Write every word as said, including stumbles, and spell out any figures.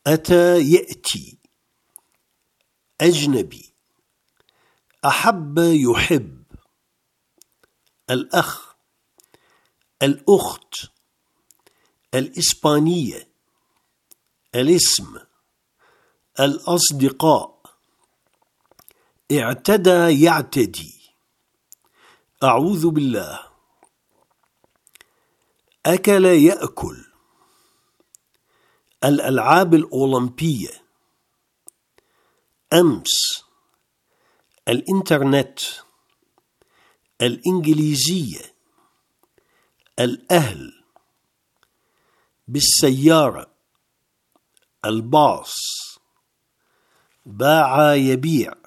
أتى يأتي. أجنبي. أحب يحب. الأخ. الأخت. الإسبانية. الاسم. الأصدقاء. اعتدى يعتدي. أعوذ بالله. أكل يأكل. الألعاب الأولمبية. أمس. الإنترنت. الإنجليزية. الأهل. بالسيارة. الباص. باع يبيع.